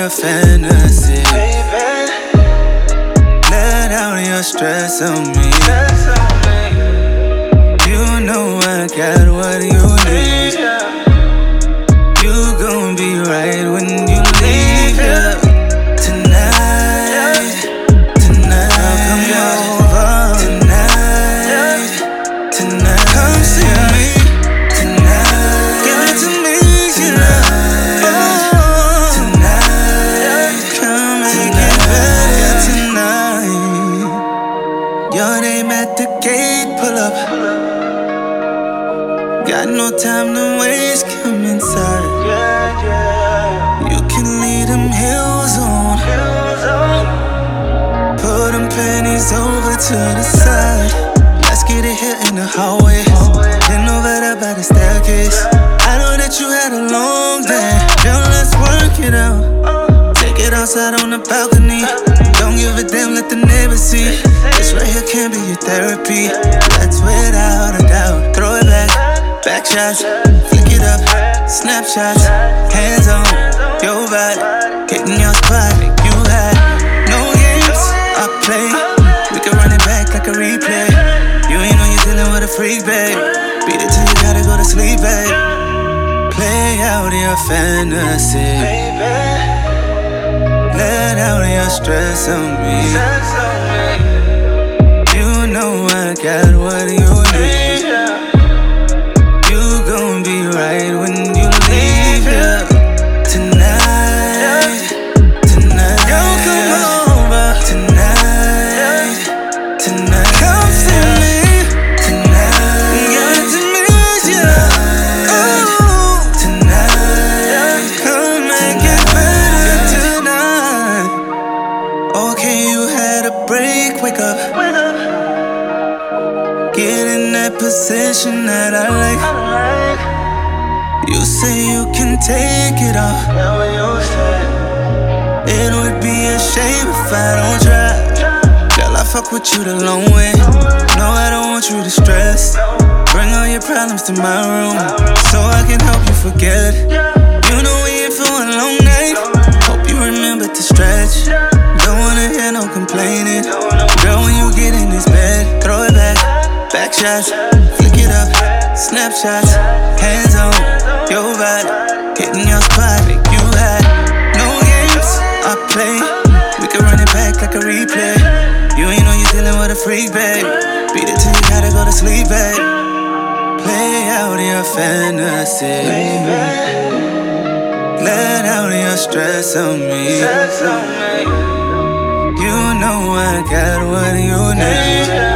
your fantasy. Let out your stress on me. You know I got what you need. You gon' be right when you leave here. Tonight, I'll come over. Tonight, come see me. Tonight, give it to me. Tonight, come make it better tonight. Your name at the gate, pull up. Got no time to waste, come inside. You can leave them heels on. Put them panties over to the side. Let's get it here in the hallway. Then over there by the staircase. I know that you had a long day. Girl, let's work it out. Take it outside on the balcony. Don't give a damn, let the neighbors see. This right here can be your therapy. That's without a doubt. Throw it back. Back shots, flick it up, snapshots, hands on your body, getting your spot. You had no games, I play. We can run it back like a replay. You ain't know you're dealing with a freak, babe. Beat it till you gotta go to sleep, babe. Play out your fantasy. Let out your stress on me. You know I got what you need. Right when you leave here tonight, don't come over tonight, come see me tonight, get to meet you tonight, come make it better tonight. Okay, you had a break, wake up, get in that position that I like. You say you can take it off. It would be a shame if I don't try. Girl, I fuck with you the long way. No, I don't want you to stress. Bring all your problems to my room so I can help you forget. You know we in for a long night. Hope you remember to stretch. Don't wanna hear no complaining. Girl, when you get in this bed, throw it back. Back shots, flick it up, snapshots, hands on your body, hitting your spot. You had no games, I play. We can run it back like a replay. You ain't know you're dealing with a freak, babe. Beat it till you gotta go to sleep, babe. Play out your fantasy. Let out your stress on me. You know I got what you need.